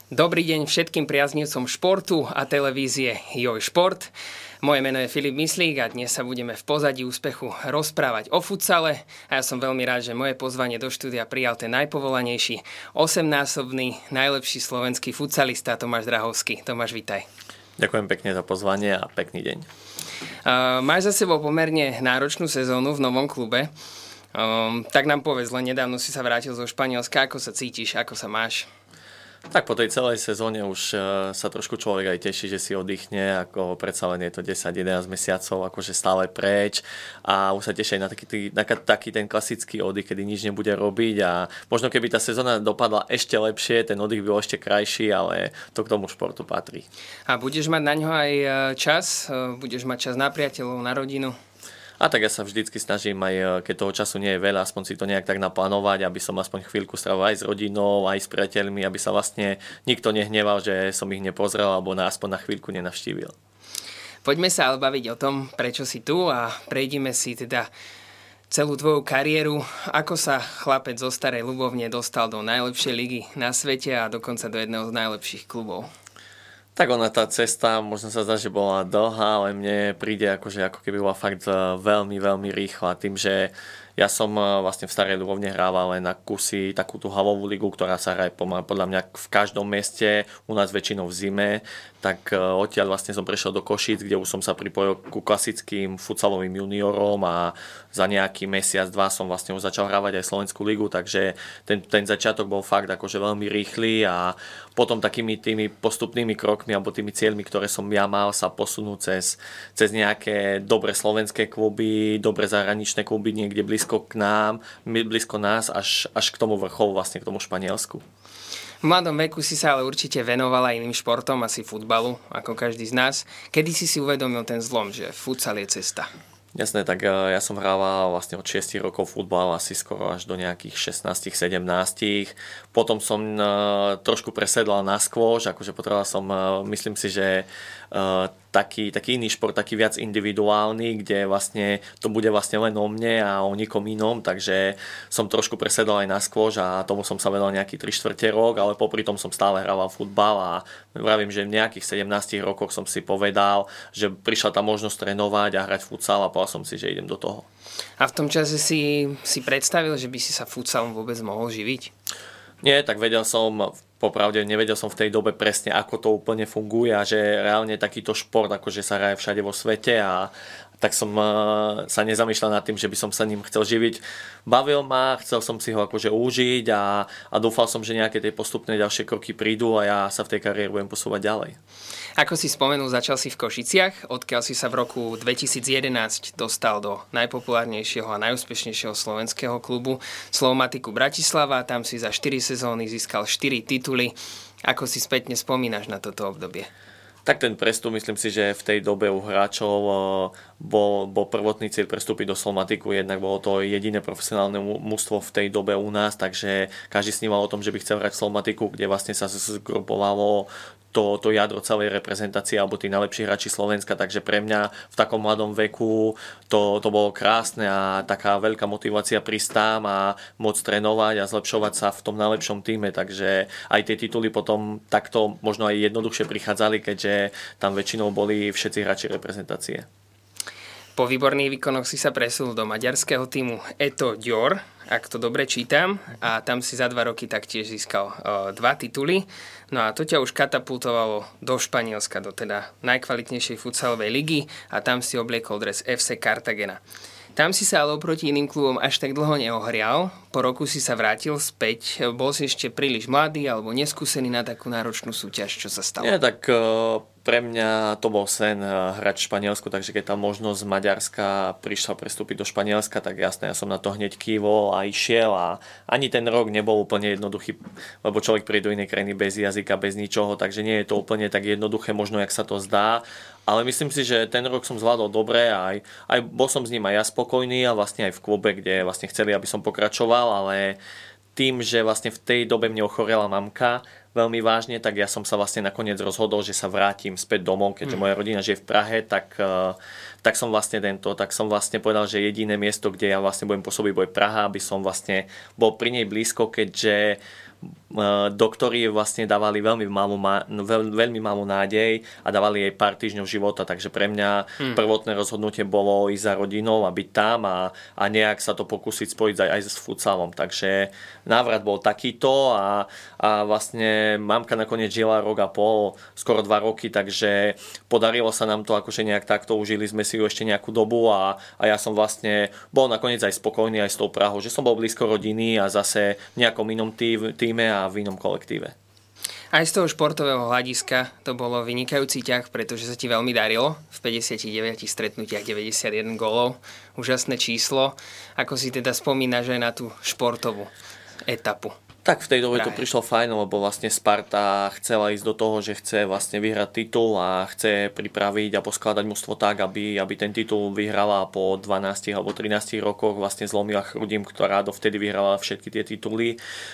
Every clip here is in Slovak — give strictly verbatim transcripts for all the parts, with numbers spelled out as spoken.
Dobrý deň všetkým priaznivcom športu a televízie Joj Šport. Moje meno je Filip Myslík a dnes sa budeme v pozadí úspechu rozprávať o futsale. A ja som veľmi rád, že moje pozvanie do štúdia prijal ten najpovolanejší, osemnásobný najlepší slovenský futsalista Tomáš Drahovský. Tomáš, vitaj. Ďakujem pekne za pozvanie a pekný deň. Uh, máš za sebou pomerne náročnú sezónu v novom klube. Um, tak nám povedz, len nedávno si sa vrátil zo Španielska. Ako sa cítiš, ako sa máš? Tak po tej celej sezóne už sa trošku človek aj teší, že si oddychne, ako predsa len je to desať jedenásť mesiacov, akože stále preč a už sa teší aj na taký, na taký ten klasický oddych, kedy nič nebude robiť a možno keby tá sezóna dopadla ešte lepšie, ten oddych bol ešte krajší, ale to k tomu športu patrí. A budeš mať na ňo aj čas? Budeš mať čas na priateľov, na rodinu? A tak ja sa vždycky snažím, aj keď toho času nie je veľa, aspoň si to nejak tak naplánovať, aby som aspoň chvíľku strávil aj s rodinou, aj s priateľmi, aby sa vlastne nikto nehneval, že som ich nepozrel alebo na, aspoň na chvíľku nenavštívil. Poďme sa ale baviť o tom, prečo si tu a prejdime si teda celú tvoju kariéru. Ako sa chlapec zo Starej Ľubovne dostal do najlepšej ligy na svete a dokonca do jedného z najlepších klubov? Tak ona tá cesta, možno sa zdá, že bola dlhá, ale mne príde akože, ako keby bola fakt veľmi, veľmi rýchla. Tým, že ja som vlastne v Starej Ľubovne hrával len na kusy takú tú halovú ligu, ktorá sa hraje podľa mňa v každom meste, u nás väčšinou v zime. Tak odtiaľ vlastne som prešiel do Košíc, kde už som sa pripojil ku klasickým futsalovým juniorom a za nejaký mesiac, dva som vlastne už začal hrávať aj Slovenskú ligu, takže ten, ten začiatok bol fakt akože veľmi rýchly a potom takými tými postupnými krokmi alebo tými cieľmi, ktoré som ja mal, sa posunúť cez, cez nejaké dobré slovenské kluby, dobré zahraničné kluby niekde blízko k nám, blízko nás, až, až k tomu vrcholu, vlastne k tomu Španielsku. V mladom veku si sa ale určite venovala iným športom, asi futbalu, ako každý z nás. Kedy si si uvedomil ten zlom, že futsal je cesta? Jasné, tak ja som hrával vlastne od šiestich rokov futbal, asi skoro až do nejakých šestnásť sedemnásť. Potom som uh, trošku presedlal na skôš, akože potreboval som, uh, myslím si, že uh, taký, taký iný šport, taký viac individuálny, kde vlastne to bude vlastne len o mne a o nikom inom, takže som trošku presedlal aj na skôš a tomu som sa venoval nejaký tri štvrte rok, ale popri tom som stále hrával futbal a vravím, že v nejakých sedemnástich rokoch som si povedal, že prišla tá možnosť trénovať a hrať futsal a povedal som si, že idem do toho. A v tom čase si, si predstavil, že by si sa futsalom vôbec mohol živiť? Nie, tak vedel som, popravde nevedel som v tej dobe presne, ako to úplne funguje a že reálne takýto šport, akože sa hraje všade vo svete a tak som sa nezamýšľal nad tým, že by som sa ním chcel živiť. Bavil ma, chcel som si ho akože užiť a, a dúfal som, že nejaké tie postupné ďalšie kroky prídu a ja sa v tej kariére budem posúvať ďalej. Ako si spomenul, začal si v Košiciach, odkiaľ si sa v roku dvetisíc jedenásť dostal do najpopulárnejšieho a najúspešnejšieho slovenského klubu Slovmatiku Bratislava. Tam si za štyri sezóny získal štyri tituly. Ako si spätne spomínaš na toto obdobie? Tak ten prestup, myslím si, že v tej dobe u hráčov bol, bol prvotný cieľ prestúpiť do Slovmatiku, jednak bolo to jediné profesionálne mužstvo v tej dobe u nás, takže každý sníval o tom, že by chcel hrať v Slovmatiku, kde vlastne sa zgrupovalo to, to jadro celej reprezentácie alebo tí najlepší hráči Slovenska, takže pre mňa v takom mladom veku to, to bolo krásne a taká veľká motivácia prísť tam a môcť trénovať a zlepšovať sa v tom najlepšom týme, takže aj tie tituly potom takto možno aj jednoduchšie prichádzali, keďže tam väčšinou boli všetci hráči reprezentácie. Po výborných výkonoch si sa presunul do maďarského týmu Eto Győr, ak to dobre čítam, a tam si za dva roky taktiež získal uh, dva tituly. No a to ťa už katapultovalo do Španielska, do teda najkvalitnejšej futsalovej ligy a tam si obliekol dres ef cé Cartagena. Tam si sa ale oproti iným klubom až tak dlho neohrial. Po roku si sa vrátil späť. Bol si ešte príliš mladý alebo neskúsený na takú náročnú súťaž. Čo sa stalo? Nie, tak uh, pre mňa to bol sen uh, hrať v Španielsku, takže keď tá možnosť z Maďarska prišla prestúpiť do Španielska, tak jasné, ja som na to hneď kývol a išiel a ani ten rok nebol úplne jednoduchý, lebo človek príde do inej krajiny bez jazyka, bez ničoho, takže nie je to úplne tak jednoduché, možno jak sa to zdá. Ale myslím si, že ten rok som zvládol dobre a aj, aj bol som s ním aj ja spokojný a vlastne aj v klube, kde vlastne chceli, aby som pokračoval, ale tým, že vlastne v tej dobe mne ochorela mamka veľmi vážne, tak ja som sa vlastne nakoniec rozhodol, že sa vrátim späť domov, keďže mm. moja rodina žije v Prahe, tak, tak som vlastne tento, tak som vlastne povedal, že jediné miesto, kde ja vlastne budem pôsobiť, bude Praha, aby som vlastne bol pri nej blízko, keďže doktori vlastne dávali veľmi malú, veľ, veľmi malú nádej a dávali jej pár týždňov života, takže pre mňa hmm. prvotné rozhodnutie bolo ísť za rodinou a byť tam a, a nejak sa to pokúsiť spojiť aj, aj s futsalom, takže návrat bol takýto a, a vlastne mamka nakoniec žila rok a pol, skoro dva roky, takže podarilo sa nám to akože nejak takto, užili sme si ju ešte nejakú dobu a, a ja som vlastne bol nakoniec aj spokojný aj s tou Prahou, že som bol blízko rodiny a zase v nejakom inom tým, tým a v inom kolektíve. Aj z toho športového hľadiska to bolo vynikajúci ťah, pretože sa ti veľmi darilo. V päťdesiatdeväť stretnutiach deväťdesiatjeden gólov. Úžasné číslo. Ako si teda spomínaš aj na tú športovú etapu? Tak v tej dobe to prišlo fajn, lebo vlastne Sparta chcela ísť do toho, že chce vlastne vyhrať titul a chce pripraviť a poskladať mužstvo tak, aby, aby ten titul vyhrala po dvanástich alebo trinástich rokoch. Vlastne zlomila Chrudim, ktorá dovtedy vyhrala všetky tie tituly.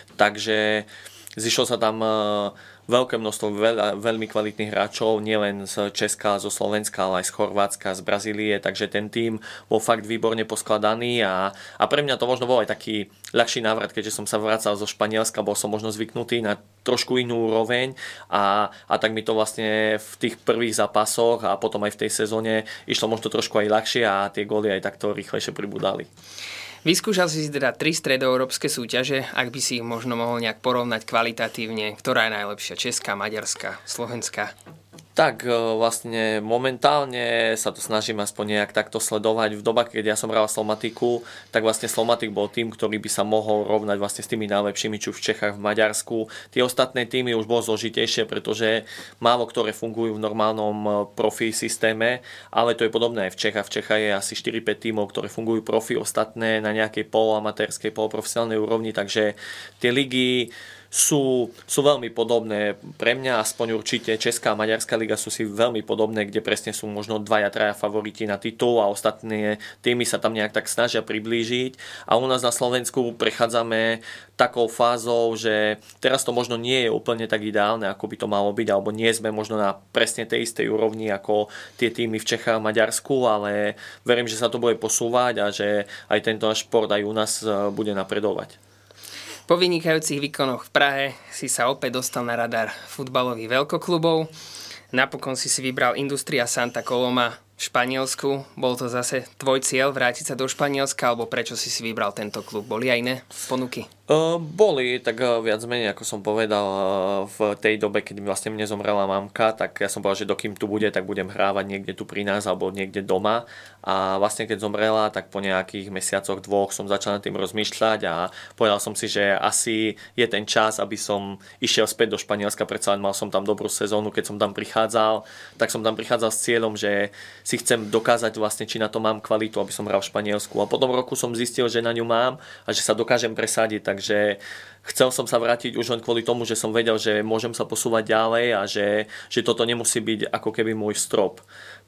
Takže zišlo sa tam veľké množstvo veľ, veľmi kvalitných hráčov, nielen z Česka, zo Slovenska, ale aj z Chorvátska, z Brazílie, takže ten tím bol fakt výborne poskladaný a, a pre mňa to možno bol aj taký ľahší návrat, keďže som sa vracal zo Španielska, bol som možno zvyknutý na trošku inú úroveň a, a tak mi to vlastne v tých prvých zápasoch a potom aj v tej sezóne išlo možno trošku aj ľahšie a tie góly aj takto rýchlejšie pribudali. Vyskúšal si teda tri stredoeurópske súťaže, ak by si ich možno mohol nejak porovnať kvalitatívne, ktorá je najlepšia, česká, maďarská, slovenská? Tak vlastne momentálne sa to snažím aspoň nejak takto sledovať. V dobách, keď ja som hral Slovmatiku, tak vlastne Slovmatik bol tým, ktorý by sa mohol rovnať vlastne s tými najlepšími, či v Čechách, v Maďarsku. Tie ostatné týmy už bolo zložitejšie, pretože málo ktoré fungujú v normálnom profi systéme, ale to je podobné aj v Čechách. V Čechách je asi štyri päť tímov, ktoré fungujú profi, ostatné na nejakej poloamatérskej, poloprofesionálnej úrovni, takže tie ligy Sú, sú veľmi podobné. Pre mňa aspoň určite Česká a Maďarská liga sú si veľmi podobné, kde presne sú možno dvaja, traja favoriti na titul a ostatné týmy sa tam nejak tak snažia priblížiť. A u nás na Slovensku prechádzame takou fázou, že teraz to možno nie je úplne tak ideálne, ako by to malo byť, alebo nie sme možno na presne tej istej úrovni ako tie týmy v Čechách a Maďarsku, ale verím, že sa to bude posúvať a že aj tento náš šport aj u nás bude napredovať. Po vynikajúcich výkonoch v Prahe si sa opäť dostal na radar futbalových veľkoklubov. Napokon si si vybral Industria Santa Coloma v Španielsku. Bol to zase tvoj cieľ vrátiť sa do Španielska, alebo prečo si si vybral tento klub? Boli aj iné ponuky? Uh, boli, tak uh, viac menej, ako som povedal, uh, v tej dobe, keď vlastne mne zomrela mamka, tak ja som povedal, že dokým tu bude, tak budem hrávať niekde tu pri nás alebo niekde doma. A vlastne keď zomrela, tak po nejakých mesiacoch, dvoch som začal nad tým rozmýšľať a povedal som si, že asi je ten čas, aby som išiel späť do Španielska, predsa len mal som tam dobrú sezónu, keď som tam prichádzal, tak som tam prichádzal s cieľom, že si chcem dokázať vlastne, či na to mám kvalitu, aby som hral v Španielsku. A po tom roku som zistil, že na ňu mám a že sa dokážem presadiť, takže chcel som sa vrátiť už len kvôli tomu, že som vedel, že môžem sa posúvať ďalej a že, že toto nemusí byť ako keby môj strop.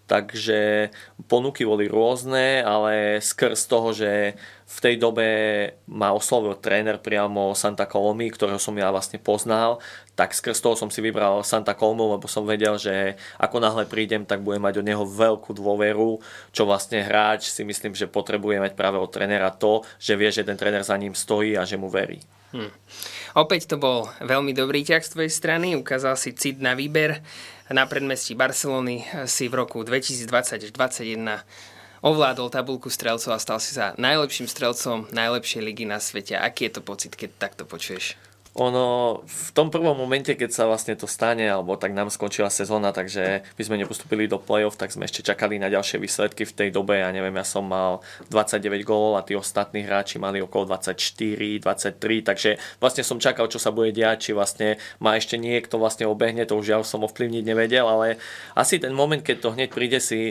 Takže ponuky boli rôzne, ale skrz toho, že v tej dobe ma oslovil tréner priamo Santa Colomy, ktorého som ja vlastne poznal, tak skrz toho som si vybral Santa Colomu, lebo som vedel, že ako náhle prídem, tak budem mať od neho veľkú dôveru, čo vlastne hráč si myslím, že potrebuje mať práve od trénera to, že vie, že ten tréner za ním stojí a že mu verí. Hmm. Opäť to bol veľmi dobrý ťah z tvojej strany, ukázal si cit na výber. Na predmestí Barcelony si v roku dvetisícdvadsať až dvadsaťjeden ovládol tabuľku strelcov a stal si sa najlepším strelcom najlepšej ligy na svete. Aký je to pocit, keď takto počuješ? Ono, v tom prvom momente, keď sa vlastne to stane, alebo tak nám skončila sezóna, takže my sme nepostúpili do play-off, tak sme ešte čakali na ďalšie výsledky v tej dobe. Ja neviem, ja som mal dvadsaťdeväť gólov a tí ostatní hráči mali okolo dvadsaťštyri, dvadsaťtri, takže vlastne som čakal, čo sa bude diať, či vlastne ma ešte niekto vlastne obehne, to už ja som ovplyvniť nevedel, ale asi ten moment, keď to hneď príde, si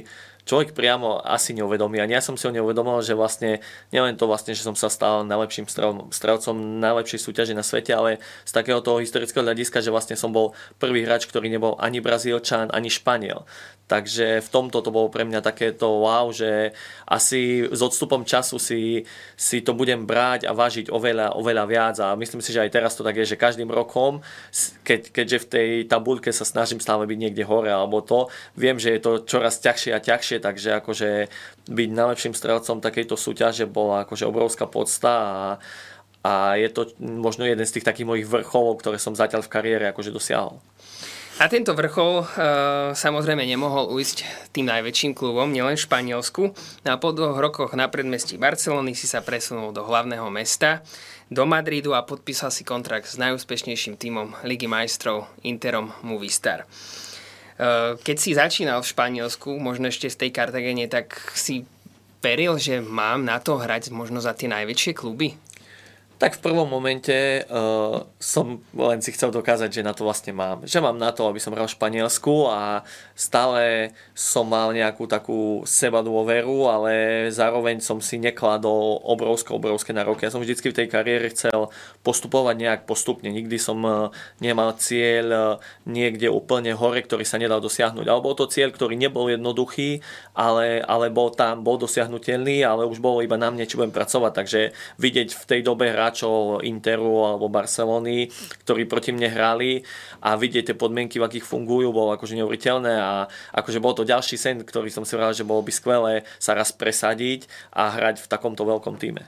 človek priamo asi neuvedomí. A ja som si ho neuvedomil, že vlastne nielen to vlastne, že som sa stal najlepším strelcom, strelcom najlepšej súťaže na svete, ale z takého toho historického hľadiska, že vlastne som bol prvý hráč, ktorý nebol ani Brazílčan, ani Španiel. Takže v tomto to bolo pre mňa takéto wow, že asi s odstupom času si, si to budem brať a vážiť oveľa, oveľa viac a myslím si, že aj teraz to tak je, že každým rokom, keď, keďže v tej tabuľke sa snažím stále byť niekde hore alebo to, viem, že je to čoraz ťažšie a ťažšie, takže akože byť najlepším strelcom takejto súťaže bola akože obrovská podsta a, a je to možno jeden z tých takých mojich vrcholov, ktoré som zatiaľ v kariére akože dosiahol. A tento vrchol e, samozrejme nemohol ujsť tým najväčším klubom, nielen v Španielsku. A po dvoch rokoch na predmestí Barcelony si sa presunul do hlavného mesta, do Madridu a podpísal si kontrakt s najúspešnejším tímom Ligy majstrov Interom Movistar. E, keď si začínal v Španielsku, možno ešte v tej Cartagene, tak si veril, že mám na to hrať možno za tie najväčšie kluby? Tak v prvom momente uh, som len si chcel dokázať, že na to vlastne mám. Že mám na to, aby som hral v Španielsku a stále som mal nejakú takú sebadôveru, ale zároveň som si nekladol obrovské, obrovské nároky. Ja som vždycky v tej kariére chcel postupovať nejak postupne. Nikdy som uh, nemal cieľ uh, niekde úplne hore, ktorý sa nedal dosiahnuť. Ale bol to cieľ, ktorý nebol jednoduchý, ale, ale bol tam, bol dosiahnutelný, ale už bolo iba na mne, či budem pracovať. Takže vidieť v tej dobe hráčov Interu alebo Barcelony, ktorí proti mne hrali a vidieť tie podmienky, v akých fungujú, bolo akože neuveriteľné a akože bol to ďalší sen, ktorý som si vral, že bolo by skvelé sa raz presadiť a hrať v takomto veľkom týme.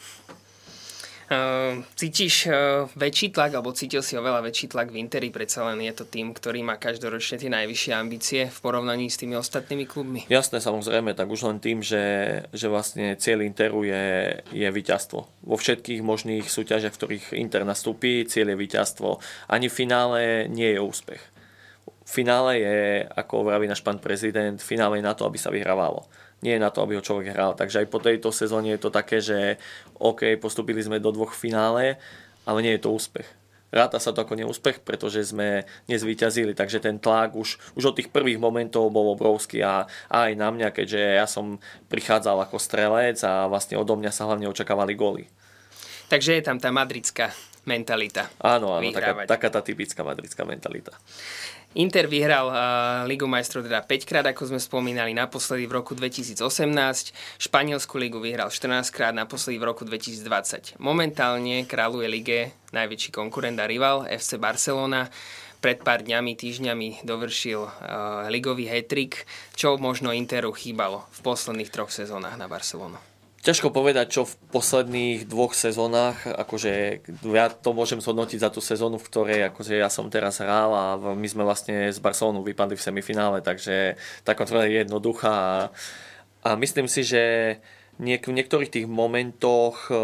Uh, cítiš uh, väčší tlak, alebo cítil si oveľa väčší tlak v Interi, predsa len je to tým, ktorý má každoročne tie najvyššie ambície v porovnaní s tými ostatnými klubmi? Jasné, samozrejme, tak už len tým, že, že vlastne cieľ Interu je, je víťazstvo. Vo všetkých možných súťažiach, v ktorých Inter nastúpi, cieľ je víťazstvo. Ani v finále nie je úspech. V finále je, ako vraví náš pán prezident, v finále je na to, aby sa vyhrávalo. Nie je na to, aby ho človek hral. Takže aj po tejto sezóne je to také, že OK, postúpili sme do dvoch finále, ale nie je to úspech. Ráta sa to ako neúspech, pretože sme nezvíťazili, takže ten tlak už, už od tých prvých momentov bol obrovský a, a aj na mňa, keďže ja som prichádzal ako strelec a vlastne odo mňa sa hlavne očakávali góly. Takže je tam tá madridská mentalita. Áno, áno, taká, taká tá typická madridská mentalita. Inter vyhral uh, Ligu majstrov teda päťkrát, ako sme spomínali, naposledy v roku dvetisícosemnásť. Španielsku ligu vyhral štrnásťkrát, naposledy v roku dvetisícdvadsať. Momentálne kráľuje lige najväčší konkurent a rival ef cé Barcelona. Pred pár dňami, týždňami dovršil uh, ligový hat-trick. Čo možno Interu chýbalo v posledných troch sezónach na Barcelonu? Ťažko povedať, čo v posledných dvoch sezónach, akože ja to môžem zhodnotiť za tú sezónu, v ktorej akože ja som teraz hral a my sme vlastne z Barcelonu vypadli v semifinále, takže tá kontrola je jednoduchá a, a myslím si, že niek- v niektorých tých momentoch e,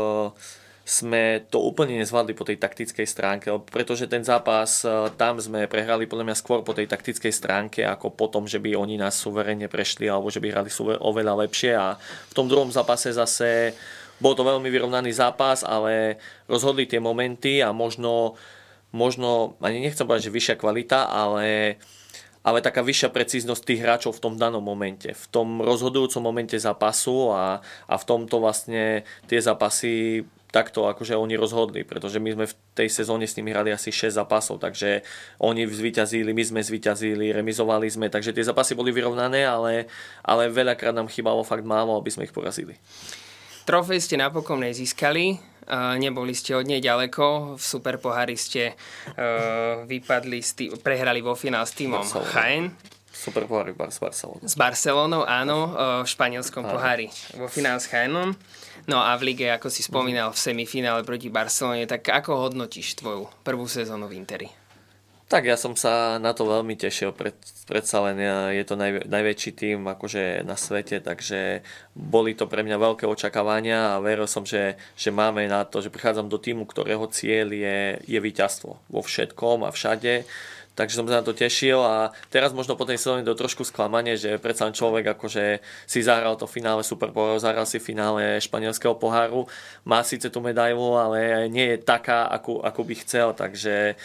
sme to úplne nezvládli po tej taktickej stránke, pretože ten zápas tam sme prehrali podľa mňa skôr po tej taktickej stránke, ako po tom, že by oni nás suverene prešli alebo že by hrali oveľa lepšie a v tom druhom zápase zase bol to veľmi vyrovnaný zápas, ale rozhodli tie momenty a možno, možno ani nechcem povedať, že vyššia kvalita, ale ale taká vyššia precíznosť tých hráčov v tom danom momente, v tom rozhodujúcom momente zápasu a, a v tomto vlastne tie zápasy takto akože oni rozhodli, pretože my sme v tej sezóne s nimi hrali asi šesť zápasov, takže oni zvíťazili, my sme zvíťazili, remizovali sme, takže tie zápasy boli vyrovnané, ale, ale veľakrát nám chýbalo fakt málo, aby sme ich porazili. Trofej ste napokon nezískali, uh, neboli ste od nej ďaleko, v Superpohári ste uh, vypadli, tý- prehrali vo finále s týmom Jaén. Superpohári s Barcelonou. S Barcelonou, áno, uh, v španielskom áno. pohári vo finále s Jaénom. No a v lige, ako si spomínal, v semifinále proti Barcelone, tak ako hodnotíš tvoju prvú sezónu v Interi? Tak ja som sa na to veľmi tešil, Pred, predsa len je to naj, najväčší tým akože na svete, takže boli to pre mňa veľké očakávania a veril som, že, že máme na to, že prichádzam do týmu, ktorého cieľ je, je víťazstvo vo všetkom a všade. Takže som sa na to tešil a teraz možno po tej sezóne to trošku sklamanie, že predsa človek akože si zahral to finále Superpoháru, zahral si finále španielského poháru, má síce tú medailu, ale nie je taká, akú, akú by chcel, takže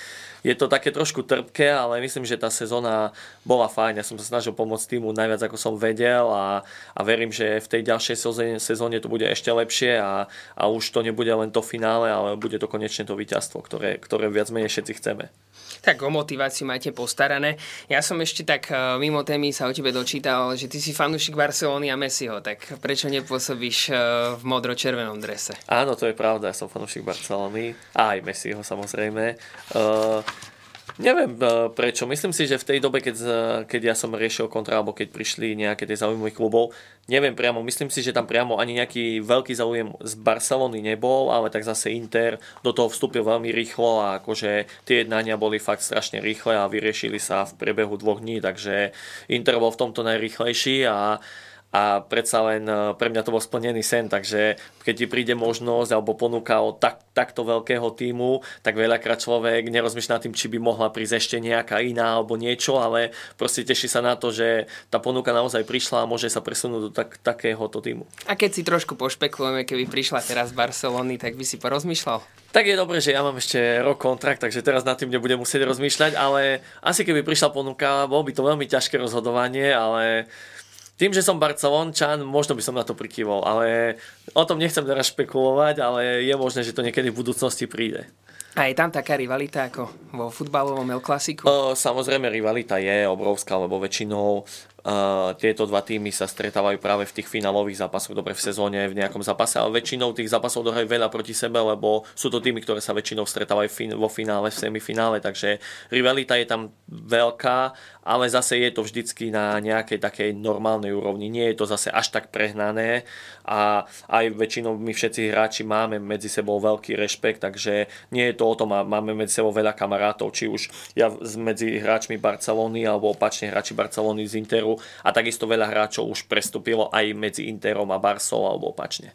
je to také trošku trpké, ale myslím, že tá sezóna bola fajn. Ja som sa snažil pomôcť týmu najviac, ako som vedel a, a verím, že v tej ďalšej sezóne, sezóne to bude ešte lepšie a, a už to nebude len to finále, ale bude to konečne to víťazstvo, ktoré, ktoré viac menej všetci chceme. Tak o motiváciu máte postarané. Ja som ešte tak mimo témy sa o tebe dočítal, že ty si fanúšik Barcelony a Messiho, tak prečo nepôsobíš v modro-červenom drese? Áno, to je pravda, ja som fanúšik Barcelony a aj Messiho samozrejme. Uh, Neviem prečo. Myslím si, že v tej dobe, keď, keď ja som riešil kontra, alebo keď prišli nejaké tie záujmy klubov, neviem priamo, myslím si, že tam priamo ani nejaký veľký záujem z Barcelony nebol, ale tak zase Inter do toho vstúpil veľmi rýchlo a akože tie jednania boli fakt strašne rýchle a vyriešili sa v priebehu dvoch dní, takže Inter bol v tomto najrýchlejší a A predsa len pre mňa to bol splnený sen, takže keď ti príde možnosť alebo ponuka od tak, takto veľkého tímu, tak veľakrát človek nerozmýšľa nad tým, či by mohla prísť ešte nejaká iná alebo niečo, ale proste teší sa na to, že tá ponuka naozaj prišla a môže sa presunúť do tak, takéhoto tímu. A keď si trošku pošpekulujeme, keby prišla teraz z Barcelony, tak by si porozmýšľal? Tak je dobré, že ja mám ešte rok kontrakt, takže teraz nad tým nebudem musieť rozmýšľať, ale asi keby prišla ponuka, bolo by to veľmi ťažké rozhodovanie, ale tým, že som Barcelončan, možno by som na to prikývol, ale o tom nechcem teraz špekulovať, ale je možné, že to niekedy v budúcnosti príde. A je tam taká rivalita ako vo futbalovom El Clasiku? O, samozrejme, rivalita je obrovská, lebo väčšinou uh, tieto dva týmy sa stretávajú práve v tých finálových zápasoch, dobre v sezóne, v nejakom zápase, ale väčšinou tých zápasov dohrajú veľa proti sebe, lebo sú to týmy, ktoré sa väčšinou stretávajú vo finále, v semifinále, takže rivalita je tam veľká, ale zase je to vždycky na nejakej takej normálnej úrovni. Nie je to zase až tak prehnané a aj väčšinou my všetci hráči máme medzi sebou veľký rešpekt, takže nie je to o tom, máme medzi sebou veľa kamarátov, či už ja medzi hráčmi Barcelony alebo opačne hráči Barcelony z Interu a takisto veľa hráčov už prestúpilo aj medzi Interom a Barcou alebo opačne.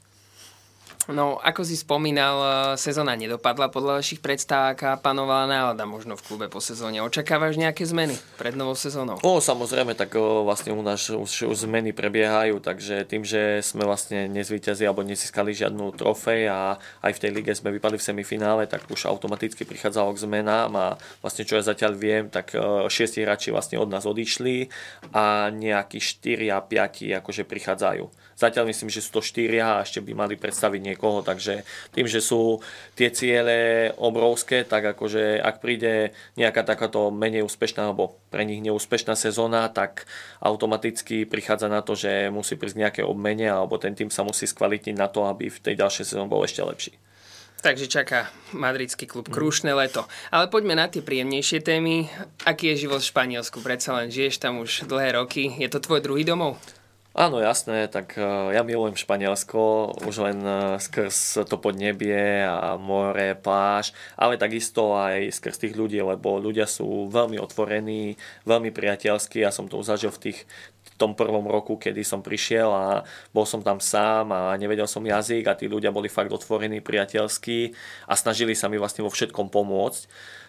No, ako si spomínal, sezóna nedopadla podľa vašich predstav, aká panovala nálada možno v klube po sezóne. Očakávaš nejaké zmeny pred novou sezónou? O, samozrejme, tak o, vlastne u nás už, už zmeny prebiehajú, takže tým, že sme vlastne nezvíťazili alebo nezískali žiadnu trofej a aj v tej lige sme vypadli v semifinále, tak už automaticky prichádzalo k zmenám a vlastne čo ja zatiaľ viem, tak o, šiesti hráči vlastne od nás odišli a nejakí štyri a päť akože prichádzajú. Zatiaľ myslím, že sú to štyria a ešte by mali predstaviť niekoho, takže tým, že sú tie ciele obrovské, tak akože ak príde nejaká takáto menej úspešná alebo pre nich neúspešná sezóna, tak automaticky prichádza na to, že musí prísť nejaké obmene alebo ten tým sa musí skvalitniť na to, aby v tej ďalšej sezóne bol ešte lepší. Takže čaká madridský klub krušné leto. Ale poďme na tie príjemnejšie témy. Aký je život v Španielsku? Predsa len žiješ tam už dlhé roky. Je to tvoj druhý domov? Áno, jasné, tak uh, ja milujem Španielsko, už len uh, skrz to podnebie a more, pláž, ale takisto aj skrz tých ľudí, lebo ľudia sú veľmi otvorení, veľmi priateľskí. Ja som to zažil v tých v tom prvom roku, kedy som prišiel a bol som tam sám a nevedel som jazyk a tí ľudia boli fakt otvorení, priateľskí a snažili sa mi vlastne vo všetkom pomôcť.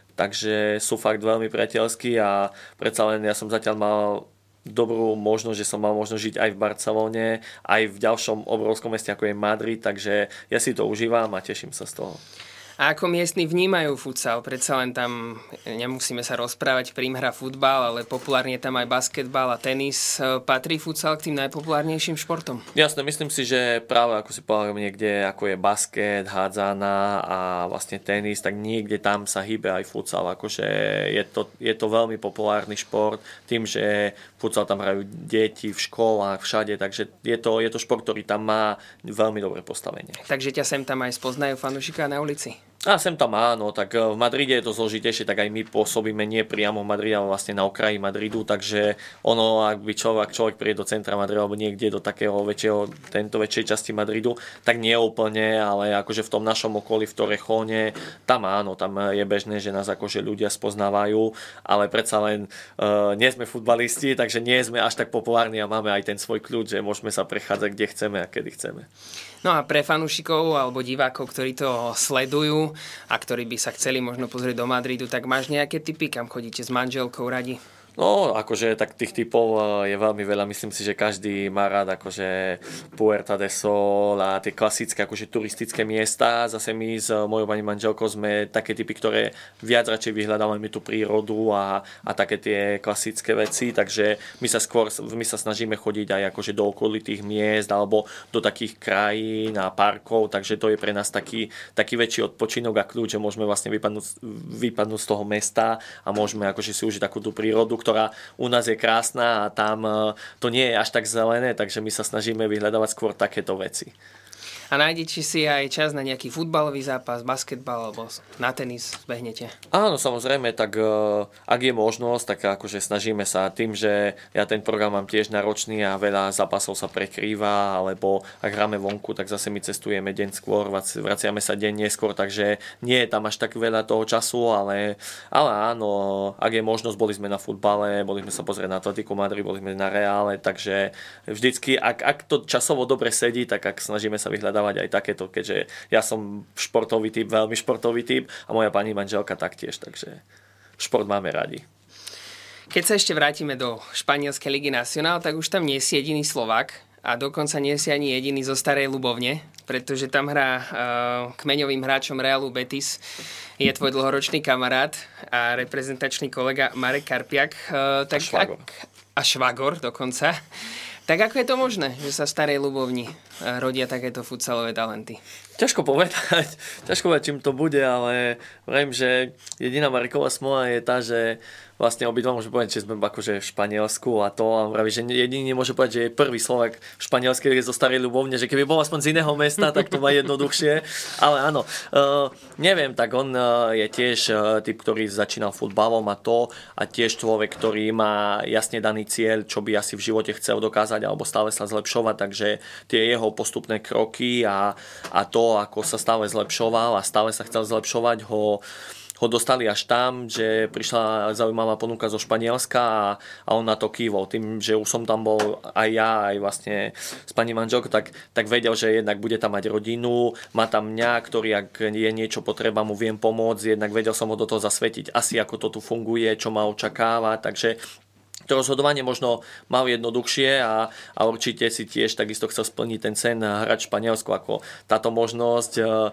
Takže sú fakt veľmi priateľskí a predsa len ja som zatiaľ mal dobrú možnosť, že som mal možnosť žiť aj v Barcelone, aj v ďalšom obrovskom meste, ako je Madrid, takže ja si to užívam a teším sa z toho. A ako miestni vnímajú futsal? Predsa len tam nemusíme sa rozprávať, prím hra futbal, ale populárne je tam aj basketbal a tenis. Patrí futsal k tým najpopulárnejším športom? Jasne, myslím si, že práve ako si povedal niekde, ako je basket, hádzana a vlastne tenis, tak niekde tam sa hýbe aj futsal. Akože je to, je to veľmi populárny šport, tým, že futsal tam hrajú deti v školách, všade, takže je to, je to šport, ktorý tam má veľmi dobré postavenie. Takže ťa sem tam aj spoznajú fanúšiká na ulici? A sem tam áno, tak v Madride je to zložitejšie, tak aj my pôsobíme nie priamo v Madride, ale vlastne na okraji Madridu, takže ono, ak by človek, človek príde do centra Madridu alebo niekde do takého väčšieho, tento väčšej časti Madridu, tak nie úplne, ale akože v tom našom okolí, v Torrejone, tam áno, tam je bežné, že nás akože ľudia spoznávajú, ale predsa len uh, nie sme futbalisti, takže nie sme až tak populárni a máme aj ten svoj kľud, že môžeme sa prechádzať kde chceme a kedy chceme. No a pre fanúšikov alebo divákov, ktorí to sledujú a ktorí by sa chceli možno pozrieť do Madridu, tak máš nejaké tipy, kam chodíte s manželkou radi? No, akože tak tých typov je veľmi veľa. Myslím si, že každý má rád akože Puerta de Sol a tie klasické akože turistické miesta. Zase my s mojou pani manželkou sme také typy, ktoré viac radšej vyhľadávame tú prírodu a, a také tie klasické veci. Takže my sa skôr my sa snažíme chodiť aj akože do okolitých miest alebo do takých krajín a parkov. Takže to je pre nás taký, taký väčší odpočinok a kľúč, že môžeme vlastne vypadnúť, vypadnúť z toho mesta a môžeme akože si užiť takú tú prírodu, ktorá u nás je krásna a tam to nie je až tak zelené, takže my sa snažíme vyhľadávať skôr takéto veci. A nájdete si aj čas na nejaký futbalový zápas, basketbal alebo na tenis zbehnete? Áno, samozrejme, tak ak je možnosť, tak akože snažíme sa tým, že ja ten program mám tiež náročný a veľa zápasov sa prekrýva, alebo ak hráme vonku, tak zase my cestujeme deň skôr, vraciame sa deň neskôr, takže nie je tam až tak veľa toho času, ale, ale áno, ak je možnosť, boli sme na futbale, boli sme sa pozrieť na Atletico Madrid, boli sme na Reále, takže vždycky, ak, ak to časovo dobre sedí, tak ak snažíme sa vyhľadať aj takéto, keďže ja som športový typ, veľmi športový typ a moja pani manželka taktiež, takže šport máme radi. Keď sa ešte vrátime do španielskej ligy Nacional, tak už tam nie si jediný Slovák a dokonca nie si ani jediný zo Starej Ľubovne, pretože tam hrá uh, kmeňovým hráčom Realu Betis je tvoj dlhoročný kamarát a reprezentačný kolega Marek Karpiak. Uh, tak a švagor. Ak, a švagor dokonca. Tak ako je to možné, že sa v Starej Ľubovni rodia takéto futsalové talenty? Ťažko povedať, ťažko povedať, čím to bude, ale viem, že jediná Mareková smola je tá, že vlastne obidva môžu povedať, že sme akože v Španielsku a to a vraví, že jediný môže povedať, že je prvý Slovák v španielskej lige zo Starej Ľubovne, že keby bol aspoň z iného mesta, tak to má jednoduchšie. Ale áno, uh, neviem, tak on uh, je tiež uh, typ, ktorý začínal futbalom a to a tiež človek, ktorý má jasne daný cieľ, čo by asi v živote chcel dokázať alebo stále sa zlepšovať, takže tie jeho postupné kroky a, a to, ako sa stále zlepšoval a stále sa chcel zlepšovať, ho ho dostali až tam, že prišla zaujímavá ponuka zo Španielska a, a on na to kývol. Tým, že už som tam bol aj ja, aj vlastne s pani manželkou, tak, tak vedel, že jednak bude tam mať rodinu, má tam mňa, ktorý ak je niečo potreba, mu viem pomôcť, jednak vedel som ho do toho zasvetiť asi, ako to tu funguje, čo ma očakáva, takže to rozhodovanie možno mal jednoduchšie a, a určite si tiež takisto chcel splniť ten sen hrať v Španielsku, ako táto možnosť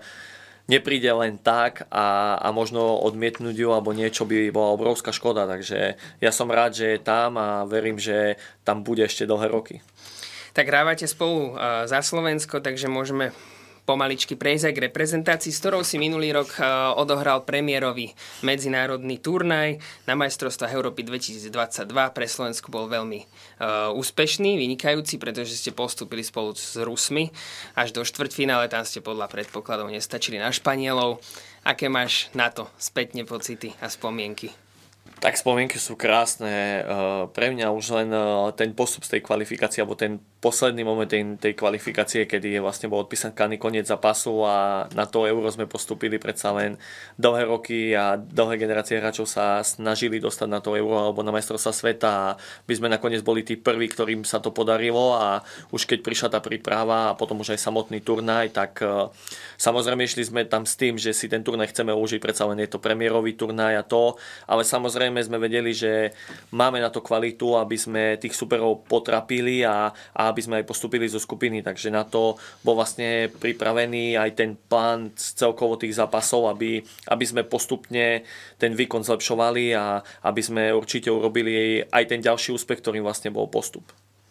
nepríde len tak a, a možno odmietnúť ju alebo niečo by bola obrovská škoda, takže ja som rád, že je tam a verím, že tam bude ešte dlhé roky. Tak hrávate spolu uh, za Slovensko, takže môžeme pomaličky prejsť aj k reprezentácii, s ktorou si minulý rok uh, odohral premiérový medzinárodný turnaj na majstrovstvách Európy dvetisícdvadsaťdva. Pre Slovensku bol veľmi uh, úspešný, vynikajúci, pretože ste postúpili spolu s Rusmi až do štvrťfinále, tam ste podľa predpokladov nestačili na Španielov. Aké máš na to spätne pocity a spomienky? Tak spomienky sú krásne. Pre mňa už len ten postup z tej kvalifikácie, alebo ten posledný moment tej, tej kvalifikácie, kedy je vlastne bol odpísaný koniec zápasu a na to Euro sme postúpili predsa len dlhé roky a dlhé generácie hráčov sa snažili dostať na to Euro alebo na majstrovstvá sveta a my sme nakoniec boli tí prví, ktorým sa to podarilo a už keď prišla tá príprava a potom už aj samotný turnaj, tak samozrejme išli sme tam s tým, že si ten turnaj chceme užiť, predsa len je to premiérový turnaj a to, ale samozrejme sme vedeli, že máme na to kvalitu, aby sme tých superov potrapili a, a aby sme aj postúpili zo skupiny, takže na to bol vlastne pripravený aj ten plán z celkovo tých zápasov, aby, aby sme postupne ten výkon zlepšovali a aby sme určite urobili aj ten ďalší úspech, ktorým vlastne bol postup.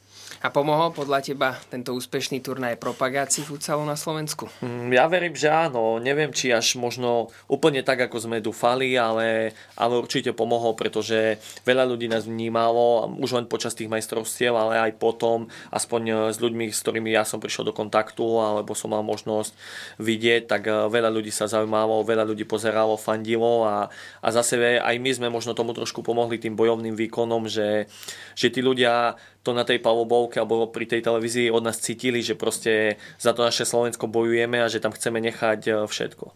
A pomohol podľa teba tento úspešný turnaj propagácii futsalu na Slovensku? Ja verím, že áno. Neviem, či až možno úplne tak, ako sme dúfali, ale, ale určite pomohol, pretože veľa ľudí nás vnímalo, už len počas tých majstrovstiev, ale aj potom, aspoň s ľuďmi, s ktorými ja som prišiel do kontaktu, alebo som mal možnosť vidieť, tak veľa ľudí sa zaujímalo, veľa ľudí pozeralo, fandilo a, a zase aj my sme možno tomu trošku pomohli tým bojovným výkonom, že, že tí ľudia to na tej palubovke alebo pri tej televízii od nás cítili, že proste za to naše Slovensko bojujeme a že tam chceme nechať všetko.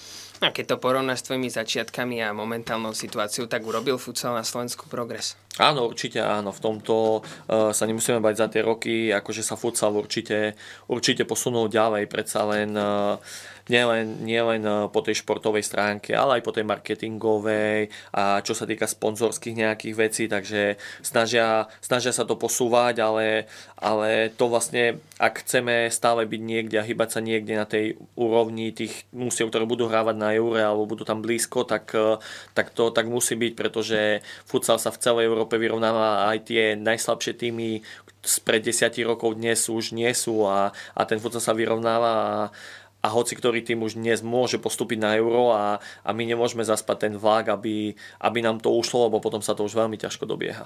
A keď to porovnáš s tvojimi začiatkami a momentálnou situáciou, tak urobil futsal na Slovensku progres? Áno, určite áno. V tomto uh, sa nemusíme bať za tie roky, akože sa futsal určite, určite posunul ďalej. Predsa len uh, nielen, nielen po tej športovej stránke, ale aj po tej marketingovej a čo sa týka sponzorských nejakých vecí, takže snažia, snažia sa to posúvať, ale, ale to vlastne, ak chceme stále byť niekde a hýbať sa niekde na tej úrovni tých mužstiev, ktoré budú hrávať na Eure alebo budú tam blízko, tak, tak to tak musí byť, pretože futsal sa v celej Európe vyrovnáva, aj tie najslabšie týmy spred desiatich rokov dnes už nie sú a, a ten futsal sa vyrovnáva a, a hoci ktorý tým už dnes môže postúpiť na Euro a, a my nemôžeme zaspať ten vlak, aby, aby nám to ušlo, lebo potom sa to už veľmi ťažko dobieha.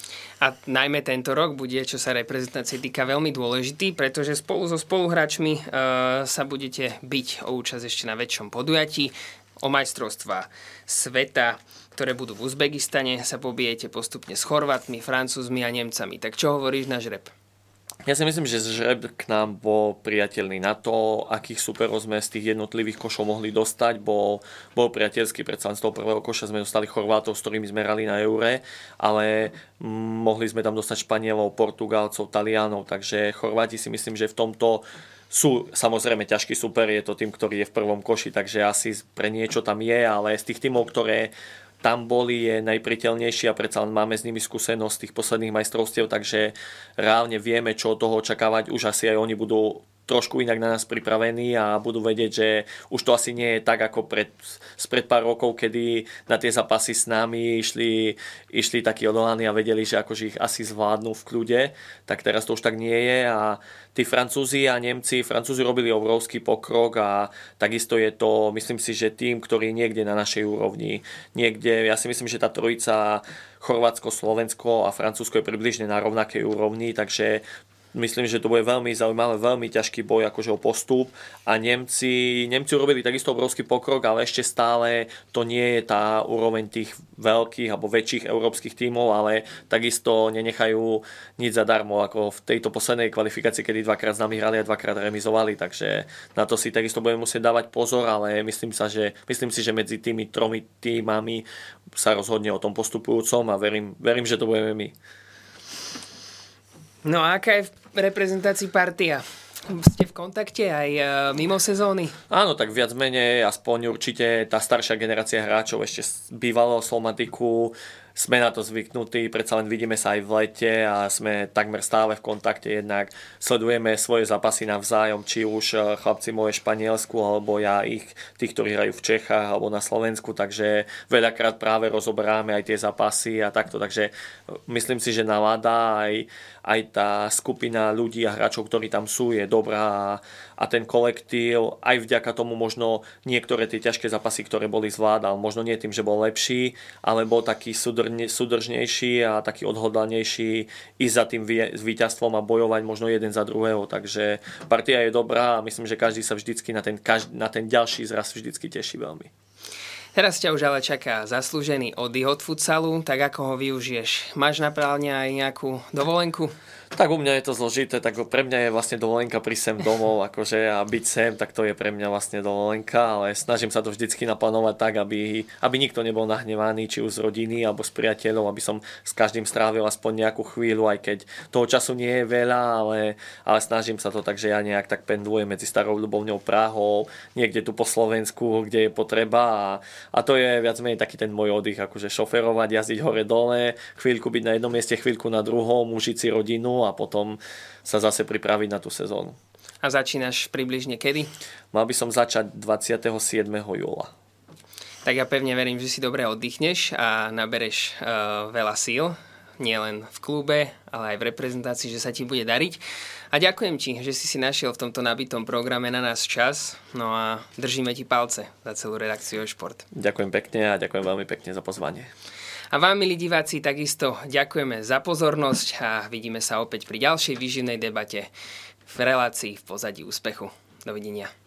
A najmä tento rok bude, čo sa reprezentácie týka, veľmi dôležitý, pretože spolu so spoluhráčmi e, sa budete byť o účasť ešte na väčšom podujatí. O majstrovstvá sveta, ktoré budú v Uzbekistane, sa pobijete postupne s Chorvátmi, Francúzmi a Nemcami. Tak čo hovoríš na žreb? Ja si myslím, že žreb k nám bol priateľný. Na to, akých superov sme z tých jednotlivých košov mohli dostať, bol, bol priateľský. Predsa len z toho prvého koša sme dostali Chorvátov, s ktorými sme hrali na Eure, ale mohli sme tam dostať Španielov, Portugálcov, Talianov, takže Chorváti si myslím, že v tomto sú samozrejme ťažký super, je to tým, ktorý je v prvom koši, takže asi pre niečo tam je, ale z tých tímov, ktoré tam boli, je najpriteľnejší a predsa len máme s nimi skúsenosť z tých posledných majstrovstiev, takže reálne vieme, čo od toho očakávať. Už asi aj oni budú trošku inak na nás pripravení a budú vedieť, že už to asi nie je tak ako pred, spred pár rokov, kedy na tie zápasy s nami išli, išli takí odolaní a vedeli, že akože ich asi zvládnu v kľude, tak teraz to už tak nie je a tí Francúzi a Nemci, Francúzi robili obrovský pokrok a takisto je to, myslím si, že tým, ktorý niekde na našej úrovni, niekde, ja si myslím, že tá trojica Chorvátsko, Slovensko a Francúzsko je približne na rovnakej úrovni, takže myslím, že to bude veľmi zaujímavé, veľmi ťažký boj akože o postup a Nemci, Nemci urobili takisto obrovský pokrok, ale ešte stále to nie je tá úroveň tých veľkých alebo väčších európskych tímov, ale takisto nenechajú nič zadarmo, ako v tejto poslednej kvalifikácii, kedy dvakrát s nami hrali a dvakrát remizovali, takže na to si takisto budeme musieť dávať pozor, ale myslím, sa, že, myslím si, že medzi tými tromi tímami sa rozhodne o tom postupujúcom a verím, verím, že to budeme my. No a aká je v reprezentácii partia? Ste v kontakte aj mimo sezóny? Áno, tak viac menej, aspoň určite tá staršia generácia hráčov ešte z bývalého Slovmatiku, sme na to zvyknutí, predsa len vidíme sa aj v lete a sme takmer stále v kontakte, jednak sledujeme svoje zápasy navzájom, či už chlapci moje Španielsku, alebo ja ich, tých, ktorí hrajú v Čechách alebo na Slovensku, takže veľakrát práve rozoberáme aj tie zápasy a takto, takže myslím si, že nálada aj, aj tá skupina ľudí a hráčov, ktorí tam sú, je dobrá a ten kolektív, aj vďaka tomu možno niektoré tie ťažké zápasy, ktoré boli zvládal, možno nie tým, že bol lepší, ale bol taký súdrne, súdržnejší a taký odhodlanejší ísť za tým víťazstvom a bojovať možno jeden za druhého, takže partia je dobrá a myslím, že každý sa vždycky na ten, každý, na ten ďalší zraz vždycky teší veľmi. Teraz ťa už ale čaká zaslúžený oddych od futsalu, tak ako ho využiješ? Máš na pláne aj nejakú dovolenku? Tak u mňa je to zložité, tak pre mňa je vlastne dovolenka prísť sem domov, akože a byť sem, tak to je pre mňa vlastne dovolenka, ale snažím sa to vždycky naplánovať tak, aby, aby nikto nebol nahnevaný, či už z rodiny alebo z priateľov, aby som s každým strávil aspoň nejakú chvíľu, aj keď toho času nie je veľa, ale, ale snažím sa to tak, že ja nejak tak pendlujem medzi Starou Ľubovňou, Prahou, niekde tu po Slovensku, kde je potreba a, a to je viac menej taký ten môj oddych, akože šoferovať, jazdiť hore dole, chvíľku byť na jednom mieste, chvíľku na druhom, užiť si rodinu a potom sa zase pripraviť na tú sezónu. A začínaš približne kedy? Mal by som začať dvadsiateho siedmeho júla. Tak ja pevne verím, že si dobre oddychneš a nabereš uh, veľa síl, nielen v klube, ale aj v reprezentácii, že sa ti bude dariť. A ďakujem ti, že si si našiel v tomto nabitom programe na nás čas. No a držíme ti palce za celú redakciu Šport. Ďakujem pekne a ďakujem veľmi pekne za pozvanie. A vám, milí diváci, takisto ďakujeme za pozornosť a vidíme sa opäť pri ďalšej výživnej debate v relácii V pozadí úspechu. Dovidenia.